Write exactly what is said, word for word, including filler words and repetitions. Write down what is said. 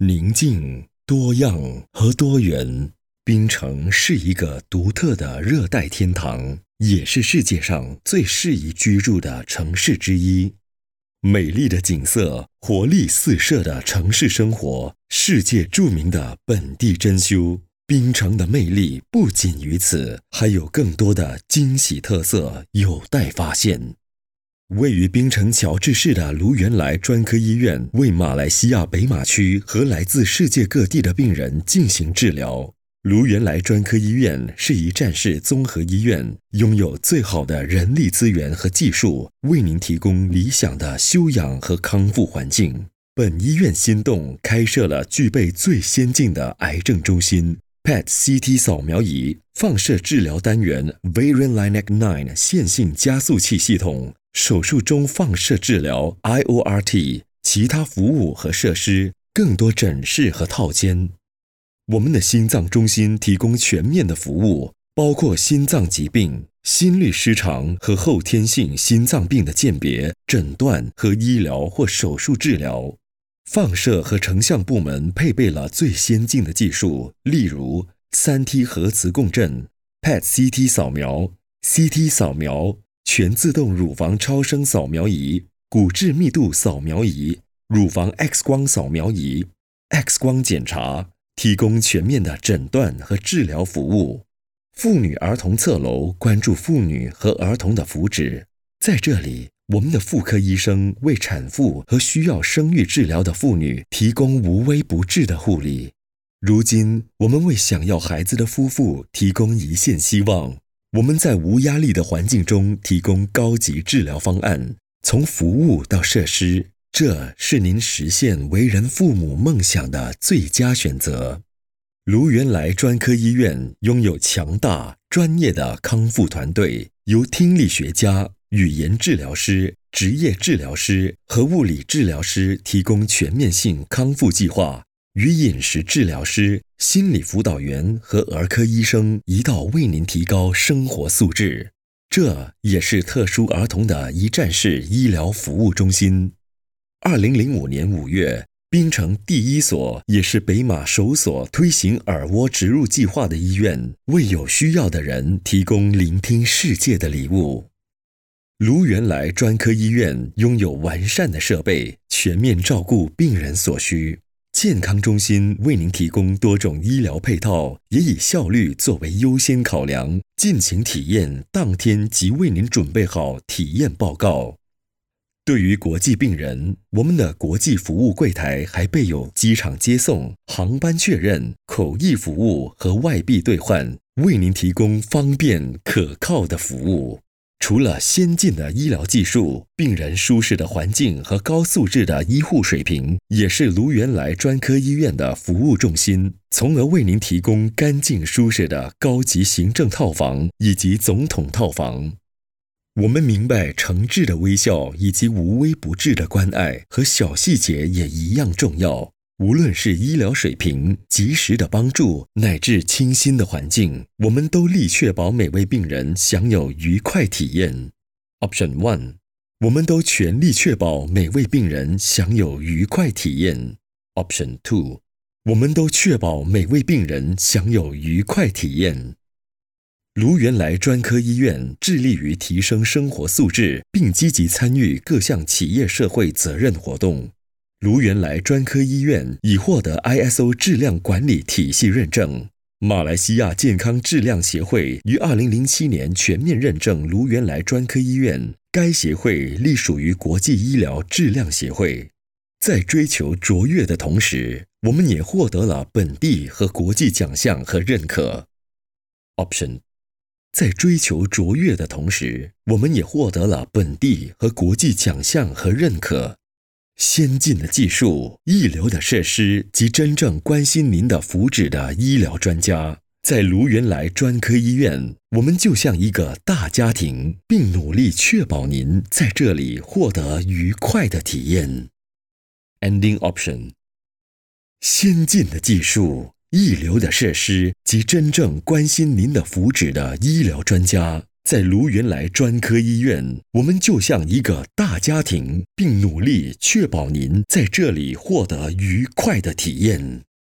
宁静、多样和多元。槟城是一个独特的热带天堂，也是世界上最适宜居住的城市之一。美丽的景色，活力四射的城市生活，世界著名的本地珍馐。槟城的魅力不仅于此，还有更多的惊喜特色有待发现。位于槟城乔治市的卢源来专科医院为马来西亚北马区和来自世界各地的病人进行治疗。卢源来专科医院是一站式综合医院，拥有最好的人力资源和技术，为您提供理想的休养和康复环境。本医院新栋开设了具备最先进的癌症中心、P E T C T 扫描仪、放射治疗单元 Varian Linac 九 线性加速器系统、手术中放射治疗 I O R T， 其他服务和设施，更多诊室和套间。我们的心脏中心提供全面的服务，包括心脏疾病、心律失常和后天性心脏病的鉴别、诊断和医疗或手术治疗。放射和成像部门配备了最先进的技术，例如 三 T 核磁共振、P E T C T 扫描、C T 扫描、全自动乳房超声扫描仪、骨质密度扫描仪、乳房 X 光扫描仪、X 光检查，提供全面的诊断和治疗服务。妇女儿童侧楼关注妇女和儿童的福祉，在这里，我们的妇科医生为产妇和需要生育治疗的妇女提供无微不至的护理。如今，我们为想要孩子的夫妇提供一线希望。我们在无压力的环境中提供高级治疗方案，从服务到设施，这是您实现为人父母梦想的最佳选择。卢源来专科医院拥有强大、专业的康复团队，由听力学家、语言治疗师、职业治疗师和物理治疗师提供全面性康复计划，与饮食治疗师、心理辅导员和儿科医生一道为您提高生活素质。这也是特殊儿童的一站式医疗服务中心。二零零五年五月，槟城第一所也是北马首所推行耳蜗植入计划的医院，为有需要的人提供聆听世界的礼物。卢源来专科医院拥有完善的设备，全面照顾病人所需。健康中心为您提供多种医疗配套，也以效率作为优先考量，尽情体验当天即为您准备好体验报告。对于国际病人，我们的国际服务柜台还备有机场接送、航班确认、口译服务和外币兑换，为您提供方便可靠的服务。除了先进的医疗技术，病人舒适的环境和高素质的医护水平，也是卢源来专科医院的服务重心，从而为您提供干净舒适的高级行政套房以及总统套房。我们明白诚挚的微笑以及无微不至的关爱和小细节也一样重要。无论是医疗水平、及时的帮助，乃至清新的环境，我们都力确保每位病人享有愉快体验。Option one， 我们都全力确保每位病人享有愉快体验。Option two， 我们都确保每位病人享有愉快体验。卢源来专科医院致力于提升生活素质，并积极参与各项企业社会责任活动。卢源来专科医院已获得 I S O 质量管理体系认证，马来西亚健康质量协会于二零零七年全面认证卢源来专科医院，该协会隶属于国际医疗质量协会。在追求卓越的同时，我们也获得了本地和国际奖项和认可。Option， 在追求卓越的同时，我们也获得了本地和国际奖项和认可。先进的技术、一流的设施及真正关心您的福祉的医疗专家，在卢源来专科医院，我们就像一个大家庭，并努力确保您在这里获得愉快的体验。Ending option， 先进的技术、一流的设施及真正关心您的福祉的医疗专家， 在卢源来专科医院，我们就像一个大家庭，并努力确保您在这里获得愉快的体验。